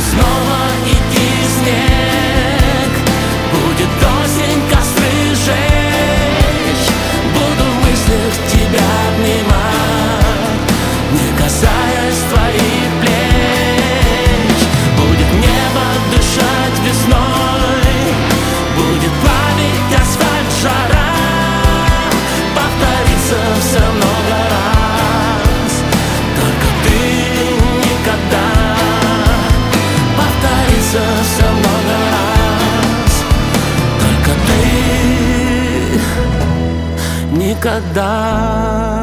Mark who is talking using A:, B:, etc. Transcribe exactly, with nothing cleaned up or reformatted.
A: снова идти снег, будет осень, костры жечь. Буду в мыслях тебя обнимать, не касаясь твоих плеч. Будет небо дышать весной, будет плавить асфальт жара. Повторится все много раз, только ты никогда. Повторится все много раз, только ты никогда.